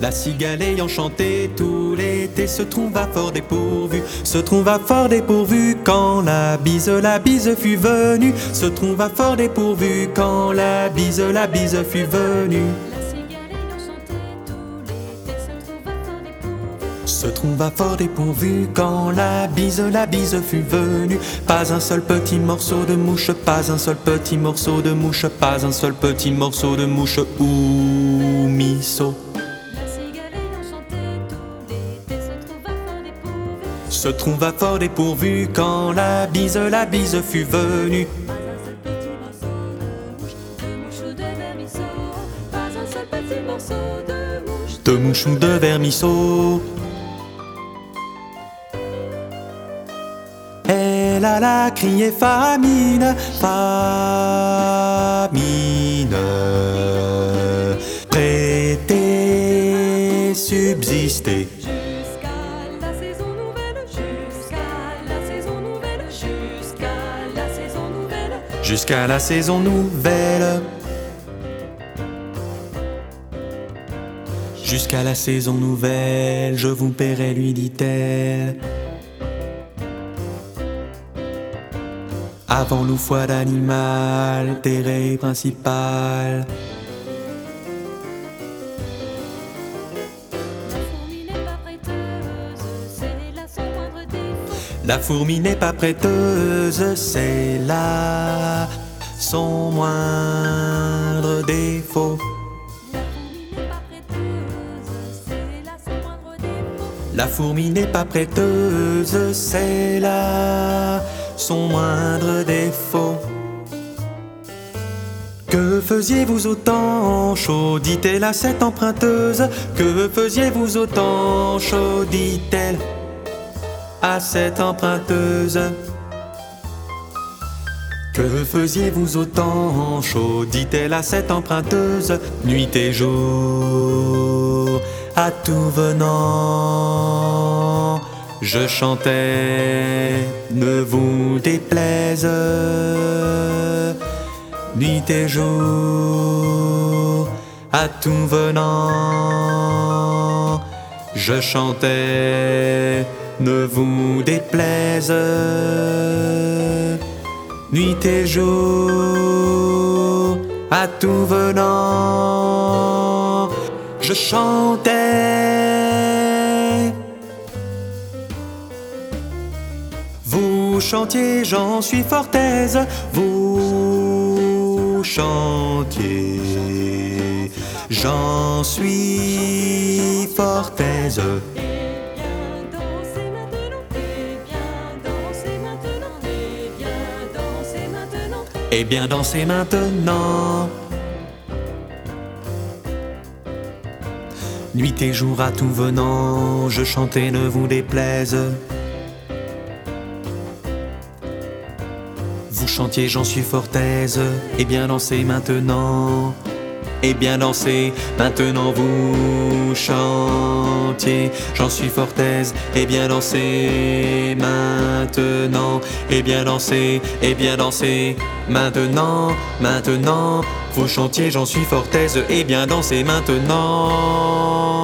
La cigale ayant chanté tout l'été se trouva fort dépourvue, se trouva fort dépourvue quand la bise fut venue, se trouva fort dépourvue quand la bise fut venue. Se trouva fort dépourvu quand la bise fut venue. Pas un seul petit morceau de mouche, pas un seul petit morceau de mouche, pas un seul petit morceau de mouche. Ouh, miso. Se trouva fort dépourvu quand la bise fut venue. De mouche ou de vermisseau. Elle alla crier famine, famine. Prêter, subsister. Jusqu'à la saison nouvelle, jusqu'à la saison nouvelle, jusqu'à la saison nouvelle. Jusqu'à la saison nouvelle. Jusqu'à la saison nouvelle, je vous paierai, lui dit-elle. Avant loup, foi d'animal, terré principal. La fourmi n'est pas prêteuse, c'est là son moindre défaut. La fourmi n'est pas prêteuse, c'est là son moindre défaut. Que faisiez-vous au temps chaud, dit-elle à cette emprunteuse. Que faisiez-vous au temps chaud, dit-elle à cette emprunteuse. Que faisiez-vous au temps chaud, dit-elle à cette emprunteuse. Nuit et jour, à tout venant, je chantais, ne vous déplaise. Nuit et jour, à tout venant, je chantais, ne vous déplaise. Nuit et jour, à tout venant, je chantais. Vous chantiez, j'en suis fort aise. Vous chantiez, j'en suis fort aise. Et bien danser maintenant. Nuit et jour à tout venant, je chantais, ne vous déplaise. Vous chantiez, j'en suis fort aise. Et bien danser maintenant. Et bien danser maintenant, vous chantiez, j'en suis fort aise. Et bien danser maintenant. Et bien danser maintenant, maintenant. Vous chantiez, j'en suis fort aise. Et bien danser maintenant.